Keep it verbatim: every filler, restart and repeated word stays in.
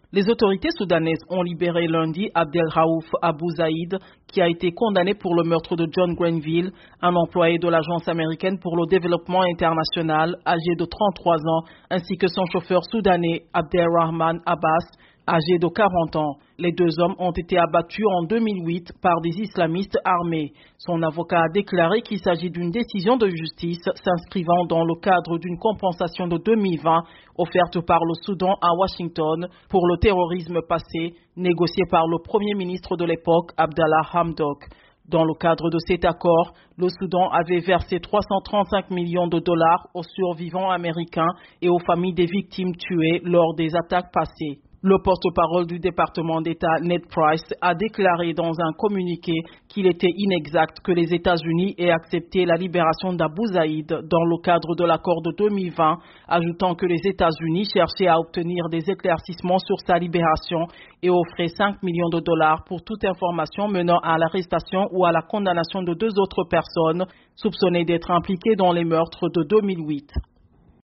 Les autorités soudanaises ont libéré lundi Abdelraouf Abou Zaïd, qui a été condamné pour le meurtre de John Grenville, un employé de l'Agence américaine pour le développement international, âgé de trente-trois ans, ainsi que son chauffeur soudanais Abdelrahman Abbas, âgé de quarante ans. Les deux hommes ont été abattus en deux mille huit par des islamistes armés. Son avocat a déclaré qu'il s'agit d'une décision de justice s'inscrivant dans le cadre d'une compensation de deux mille vingt offerte par le Soudan à Washington pour le terrorisme passé, négocié par le premier ministre de l'époque, Abdallah Hamdok. Dans le cadre de cet accord, le Soudan avait versé trois cent trente-cinq millions de dollars aux survivants américains et aux familles des victimes tuées lors des attaques passées. Le porte-parole du département d'État, Ned Price, a déclaré dans un communiqué qu'il était inexact que les États-Unis aient accepté la libération d'Abou Zaïd dans le cadre de l'accord de deux mille vingt, ajoutant que les États-Unis cherchaient à obtenir des éclaircissements sur sa libération et offraient cinq millions de dollars pour toute information menant à l'arrestation ou à la condamnation de deux autres personnes soupçonnées d'être impliquées dans les meurtres de deux mille huit.